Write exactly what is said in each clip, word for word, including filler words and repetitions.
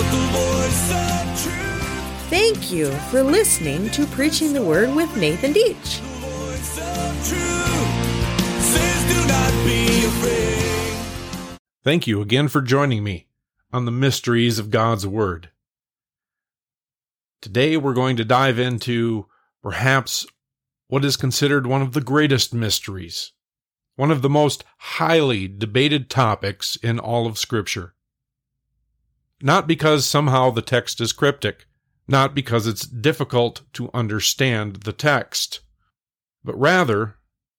Thank you for listening to Preaching the Word with Nathan Deach. Thank you again for joining me on the mysteries of God's Word. Today we're going to dive into perhaps what is considered one of the greatest mysteries, one of the most highly debated topics in all of Scripture. Not because somehow the text is cryptic, not because it's difficult to understand the text, but rather,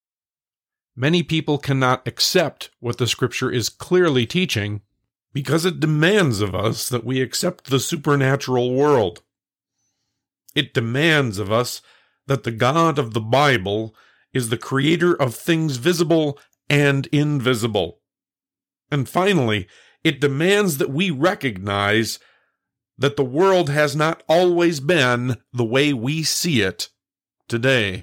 many people cannot accept what the Scripture is clearly teaching because it demands of us that we accept the supernatural world. It demands of us that the God of the Bible is the creator of things visible and invisible. And finally, it demands that we recognize that the world has not always been the way we see it today.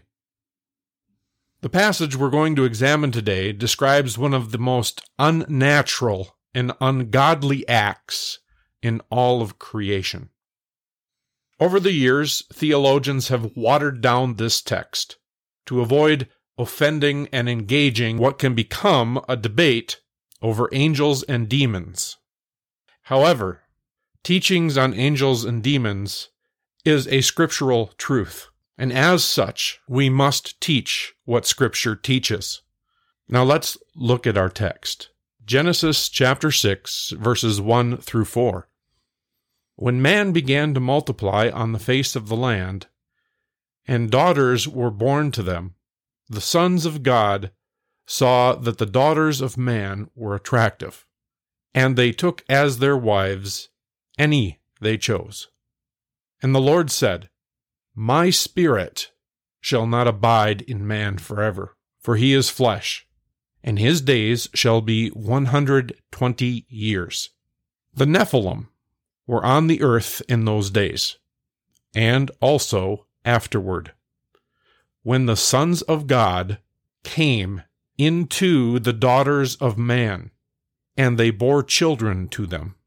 The passage we're going to examine today describes one of the most unnatural and ungodly acts in all of creation. Over the years, theologians have watered down this text to avoid offending and engaging what can become a debate over angels and demons. However, teachings on angels and demons is a scriptural truth, and as such, we must teach what Scripture teaches. Now let's look at our text. Genesis chapter six, verses one through four. When man began to multiply on the face of the land, and daughters were born to them, the sons of God saw that the daughters of man were attractive, and they took as their wives any they chose. And the Lord said, My spirit shall not abide in man forever, for he is flesh, and his days shall be one hundred twenty years. The Nephilim were on the earth in those days, and also afterward, when the sons of God came into the daughters of man, and they bore children to them.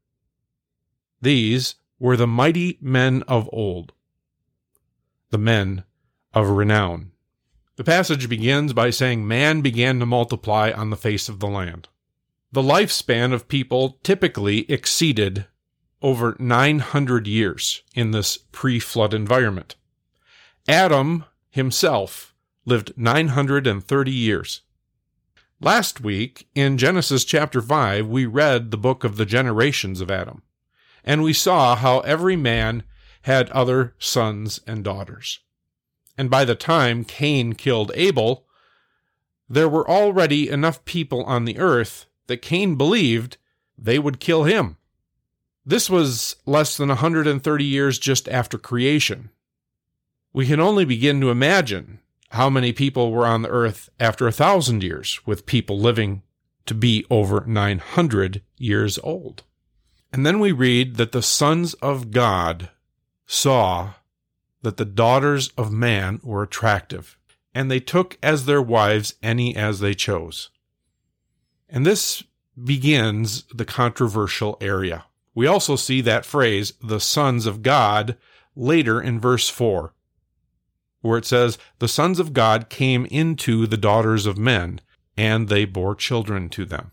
These were the mighty men of old, the men of renown. The passage begins by saying man began to multiply on the face of the land. The lifespan of people typically exceeded over nine hundred years in this pre-flood environment. Adam himself lived nine hundred thirty years. Last week, in Genesis chapter five, we read the book of the generations of Adam, and we saw how every man had other sons and daughters. And by the time Cain killed Abel, there were already enough people on the earth that Cain believed they would kill him. This was less than one hundred thirty years just after creation. We can only begin to imagine how many people were on the earth after a thousand years, with people living to be over nine hundred years old. And then we read that the sons of God saw that the daughters of man were attractive, and they took as their wives any as they chose. And this begins the controversial area. We also see that phrase, the sons of God, later in verse four, where it says, the sons of God came into the daughters of men, and they bore children to them.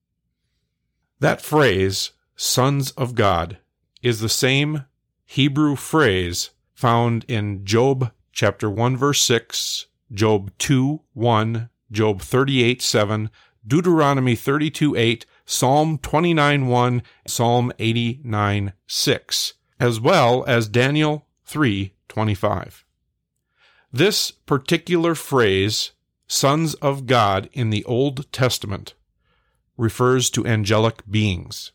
That phrase, sons of God, is the same Hebrew phrase found in Job chapter one, verse six, Job two, one, Job thirty-eight, seven, Deuteronomy thirty-two, eight, Psalm twenty-nine, one, Psalm eighty-nine, six, as well as Daniel three, twenty-five. This particular phrase, sons of God, in the Old Testament, refers to angelic beings.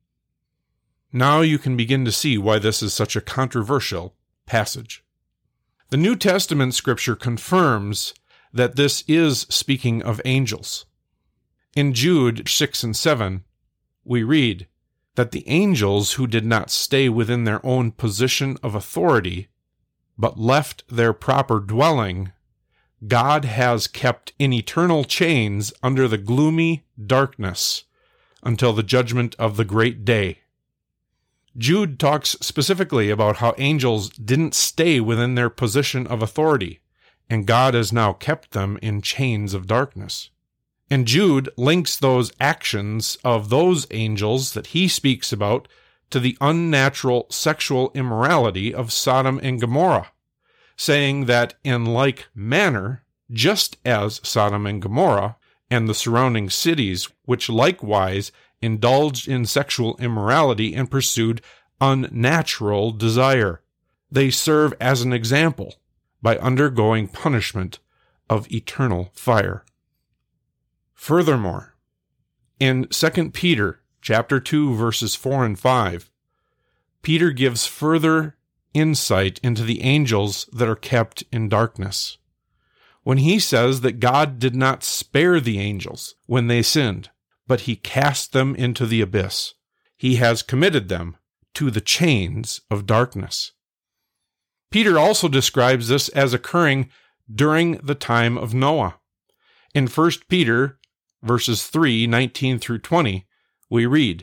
Now you can begin to see why this is such a controversial passage. The New Testament scripture confirms that this is speaking of angels. In Jude six and seven, we read that the angels who did not stay within their own position of authority, but left their proper dwelling, God has kept in eternal chains under the gloomy darkness until the judgment of the great day. Jude talks specifically about how angels didn't stay within their position of authority, and God has now kept them in chains of darkness. And Jude links those actions of those angels that he speaks about to the unnatural sexual immorality of Sodom and Gomorrah, saying that in like manner, just as Sodom and Gomorrah and the surrounding cities, which likewise indulged in sexual immorality and pursued unnatural desire, they serve as an example by undergoing punishment of eternal fire. Furthermore, in Second Peter chapter two, verses four and five, Peter gives further insight into the angels that are kept in darkness, when he says that God did not spare the angels when they sinned, but he cast them into the abyss. He has committed them to the chains of darkness. Peter also describes this as occurring during the time of Noah. In First Peter verses three, nineteen through twenty, we read,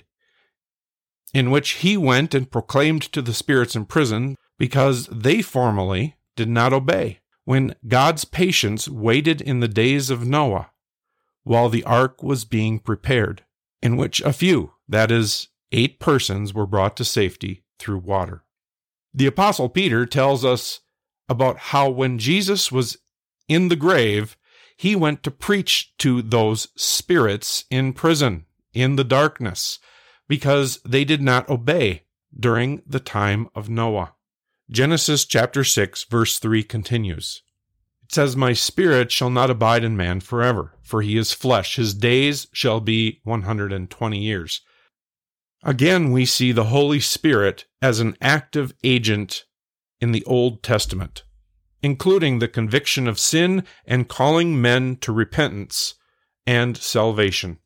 "In which he went and proclaimed to the spirits in prison, because they formerly did not obey, when God's patience waited in the days of Noah, while the ark was being prepared, in which a few, that is, eight persons, were brought to safety through water." The Apostle Peter tells us about how when Jesus was in the grave, he went to preach to those spirits in prison, in the darkness, because they did not obey during the time of Noah. Genesis chapter six, verse three continues. It says, "My spirit shall not abide in man forever, for he is flesh. His days shall be one hundred twenty years. Again, we see the Holy Spirit as an active agent in the Old Testament, including the conviction of sin and calling men to repentance and salvation.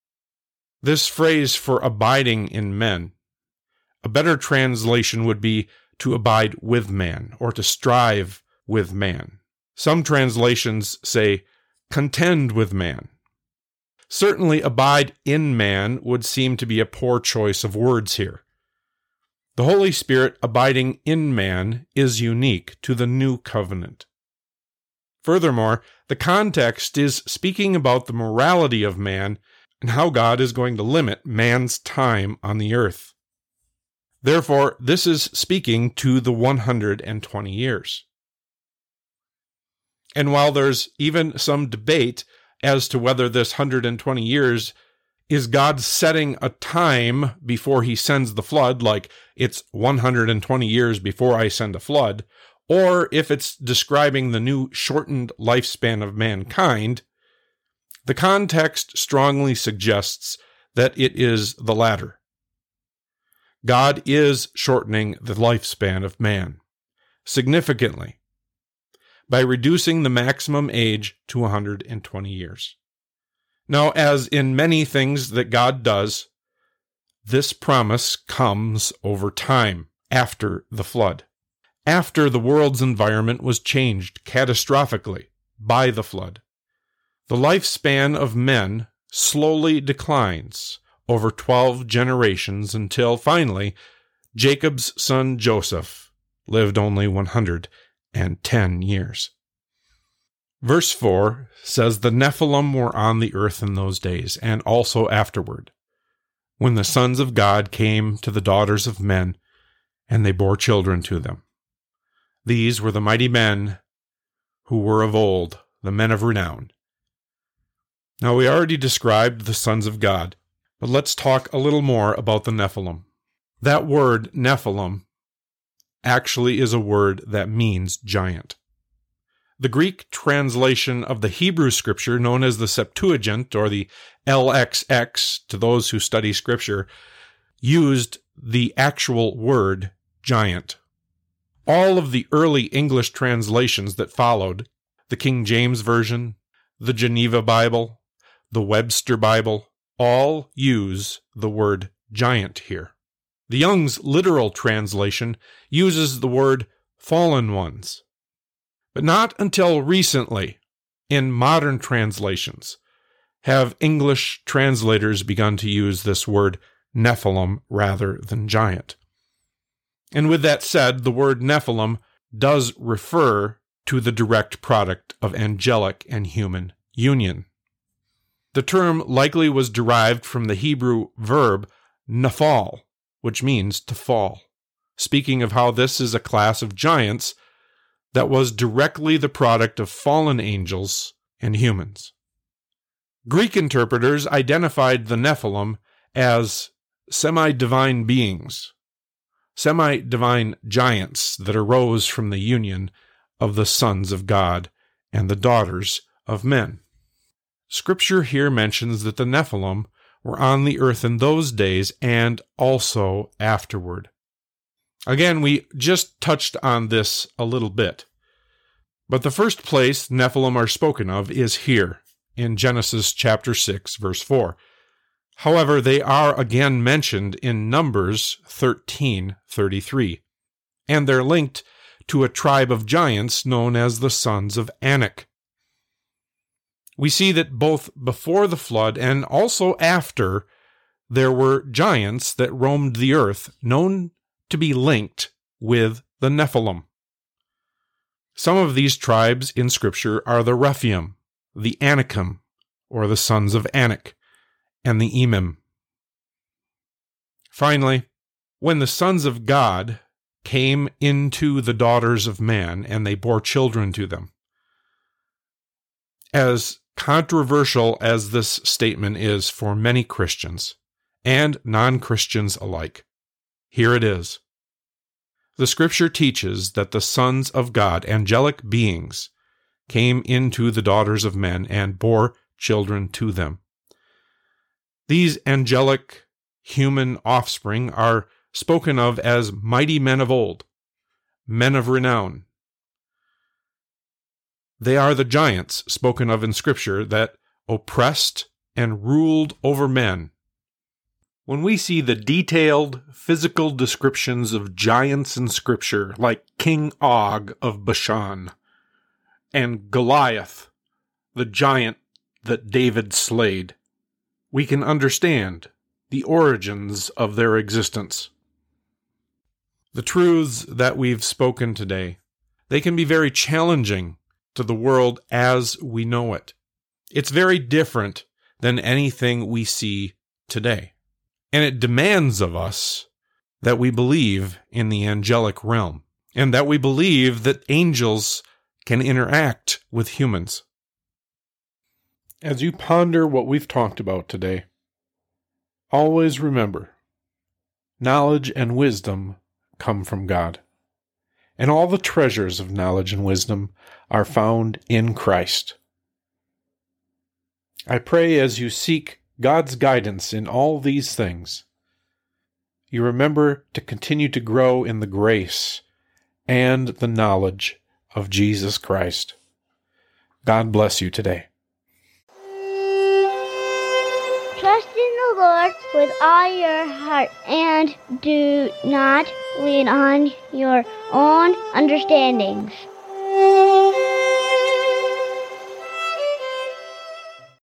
This phrase for abiding in men, a better translation would be to abide with man or to strive with man. Some translations say contend with man. Certainly, abide in man would seem to be a poor choice of words here. The Holy Spirit abiding in man is unique to the new covenant. Furthermore, the context is speaking about the morality of man and how God is going to limit man's time on the earth. Therefore, this is speaking to the one hundred twenty years. And while there's even some debate as to whether this one hundred twenty years is God setting a time before he sends the flood, like it's one hundred twenty years before I send a flood, or if it's describing the new shortened lifespan of mankind, the context strongly suggests that it is the latter. God is shortening the lifespan of man significantly by reducing the maximum age to one hundred twenty years. Now, as in many things that God does, this promise comes over time, after the flood, after the world's environment was changed catastrophically by the flood. The lifespan of men slowly declines over twelve generations until finally Jacob's son Joseph lived only one hundred ten years. Verse four says, "The Nephilim were on the earth in those days, and also afterward, when the sons of God came to the daughters of men, and they bore children to them. These were the mighty men who were of old, the men of renown." Now, we already described the sons of God, but let's talk a little more about the Nephilim. That word, Nephilim, actually is a word that means giant. The Greek translation of the Hebrew scripture, known as the Septuagint, or the L X X to those who study scripture, used the actual word giant. All of the early English translations that followed, the King James Version, the Geneva Bible, the Webster Bible, all use the word giant here. The Young's literal translation uses the word fallen ones. But not until recently, in modern translations, have English translators begun to use this word Nephilim rather than giant. And with that said, the word Nephilim does refer to the direct product of angelic and human union. The term likely was derived from the Hebrew verb naphal, which means to fall, speaking of how this is a class of giants that was directly the product of fallen angels and humans. Greek interpreters identified the Nephilim as semi-divine beings, semi-divine giants that arose from the union of the sons of God and the daughters of men. Scripture here mentions that the Nephilim were on the earth in those days and also afterward. Again, we just touched on this a little bit, but the first place Nephilim are spoken of is here in Genesis chapter six, verse four. However, they are again mentioned in Numbers thirteen thirty-three, and they're linked to a tribe of giants known as the sons of Anak. We see that both before the flood and also after, there were giants that roamed the earth known to be linked with the Nephilim. Some of these tribes in Scripture are the Rephaim, the Anakim, or the sons of Anak, and the Emim. Finally, when the sons of God came into the daughters of man, and they bore children to them, as controversial as this statement is for many Christians and non-Christians alike, here it is. The Scripture teaches that the sons of God, angelic beings, came into the daughters of men and bore children to them. These angelic human offspring are spoken of as mighty men of old, men of renown. They are the giants spoken of in Scripture that oppressed and ruled over men. When we see the detailed physical descriptions of giants in Scripture, like King Og of Bashan, and Goliath, the giant that David slayed, we can understand the origins of their existence. The truths that we've spoken today, they can be very challenging to the world as we know it. It's very different than anything we see today. And it demands of us that we believe in the angelic realm, and that we believe that angels can interact with humans. As you ponder what we've talked about today, always remember, knowledge and wisdom come from God, and all the treasures of knowledge and wisdom are found in Christ. I pray as you seek God's guidance in all these things, you remember to continue to grow in the grace and the knowledge of Jesus Christ. God bless you today. Trust in the Lord with all your heart, and do not lean on your own understandings.